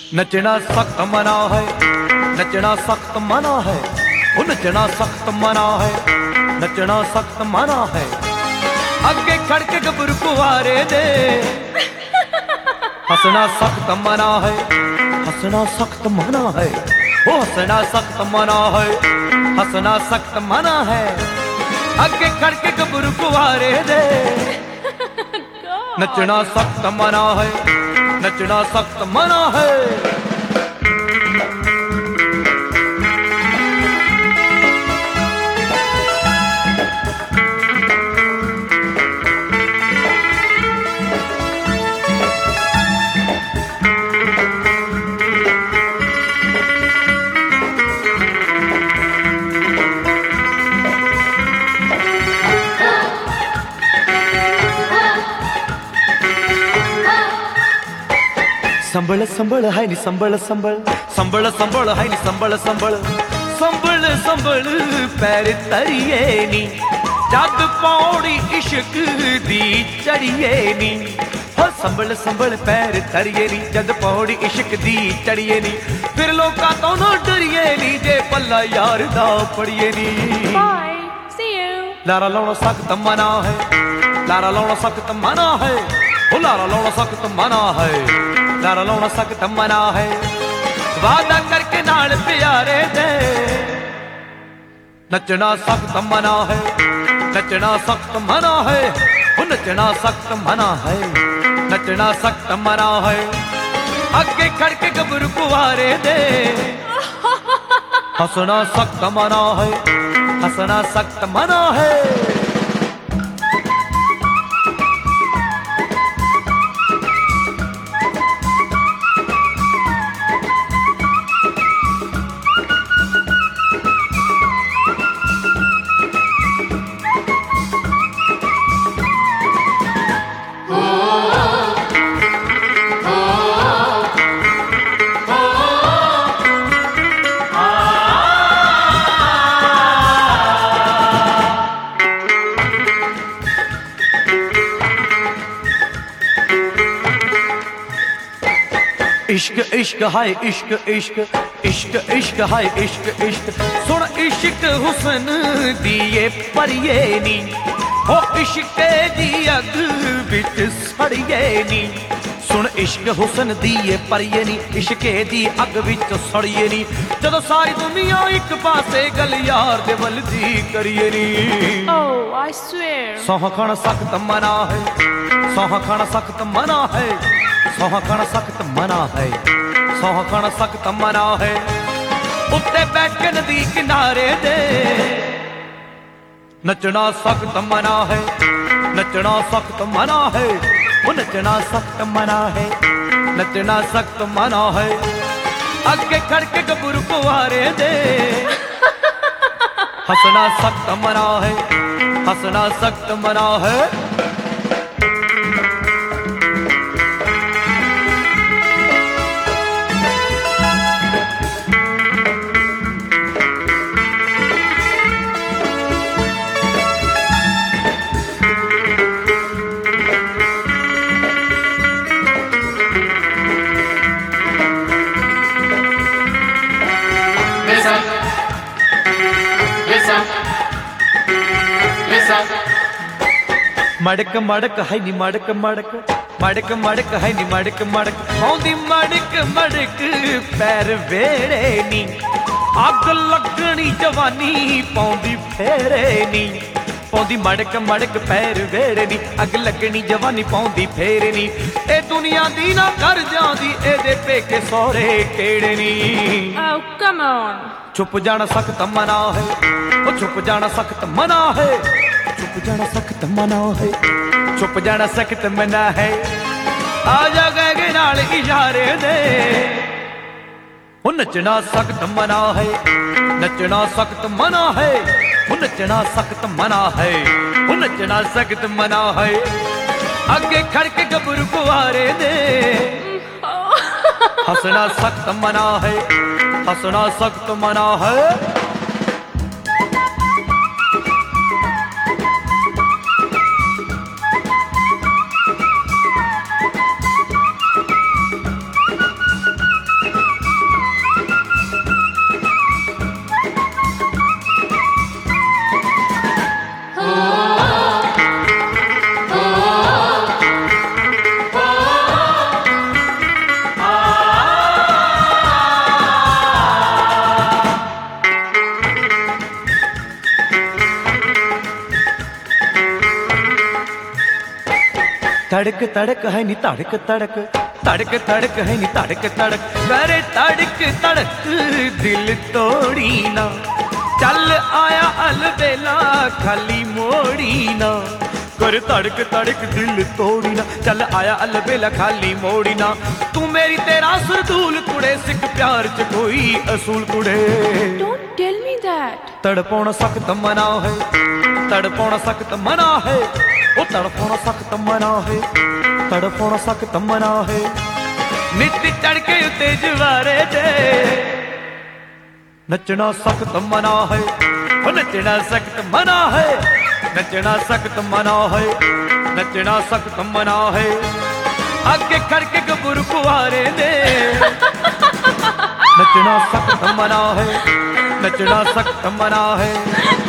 नचना सख्त मना है, नचना सख्त मना है, वो नचना सख्त मना है, नचना सख्त मना है। अगे खड़ के गबरू कुवारे दे हंसना सख्त मना है, हंसना सख्त मना है, वो हंसना सख्त मना है, हंसना सख्त मना है। अगे खड़ के गबरू कुवारे दे नचना सख्त मना है, नचना सख्त मना है। संबल संबल है नी संबल संबल, संबल संबल है नी संबल संबल, संबल संबल पैर तरिए नी जग पौड़ी इश्क दी चढ़िए नी। हो संबल संबल पैर तरिए नी जग पौड़ी इश्क दी चढ़िए नी। फिर लोका तो न डरिए नी जे पल्ला यार दा पड़िए नी। लारा लाउना सख्त मना है, लारा लाउना सख्त मना है, ओ लारा लाउना सख्त मना है, लारा लाउना सख्त मना है। वादा करके नाल प्यारे दे नचना सख्त मना है, नचना सख्त मना है, वो नचना सख्त मना है, नचना सख्त मना है। अगे खड़ के गबरू कुवारे दे हंसना सख्त मना है, हंसना सख्त मना है। इश्क इश्क हाय इश्क इश्क, इश्क इश्क हाय इश्क इश्क। सुन इश्क हुसन दिए परिए नी, हो इश्क दी अग बिच सड़िए नी। सुन इश्क हुसन दिए परिए नी, इश्क दी अग बिच सड़िए नी। जदों सारी दुनिया एक पासे गल यार दे वल दी करिए नी। Oh, I swear. सौह खाना सख्त मना है, सौह खाना सख्त मना है, सौह खाना सख्त मना है, सौह खाना सख्त मना है। उत्ते बैठ के नदी किनारे दे नचना सख्त मना है, नचना सख्त मना है, वो नचना सख्त मना है, नचना सख्त मना है। अगे खड़ के गबरू कुवारे दे हंसना सख्त मना है, हंसना सख्त मना है। मड़क मड़क है नी मड़क मड़क, मड़क मड़क है नी मड़क मड़क। पौंदी मड़क मड़क पैर वेड़े नी, अग लगनी जवानी पौंदी फेरे नी। पौंदी मड़क मड़क पैर वेड़े नी, अग लगनी जवानी पौंदी फेरे नी। ए दुनिया दी ना कर जांदी एदे पेके सोहरे केड़े नी। Oh, come on. छुप जाना सख्त मना है, ओ छुप जाना सख्त मना है, छुप जाना सख्त मना है, छुप जाना सख्त मना है। आजा गए नाल इशारे दे वो नचना सख्त मना है, नचना सख्त मना है, वो नचना सख्त मना है, वो नचना सख्त मना है। अगे खड़ के गबरू कुवारे दे हंसना सख्त मना है, हंसना सख्त मना है। धड़क तड़क है नी धड़क तड़क, धड़क तड़क है नी धड़क तड़क, करे धड़क तड़क दिल तोड़ी ना, चल आया अलबेला खाली मोड़ी ना, कर धड़क तड़क दिल तोड़ी ना, चल आया अलबेला खाली मोड़ी ना। तू मेरी तेरा सरदूल कुड़े, सिख प्यार च कोई असूल कुड़े। Don't tell me that. तड़पाउणा सख्त मना है, तड़पाउणा सख्त मना है, ओ तड़पाउणा सख्त मना है, तड़पाउणा सख्त मना है। नित चढ़ के उत्ते जवारे दे नचना सख्त मना है, ओ नचना सख्त मना है, नचना सख्त मना है, नचना सख्त मना है। आगे खड़के गबरू कुआरे दे नचना सख्त मना है, नचना सख्त मना है।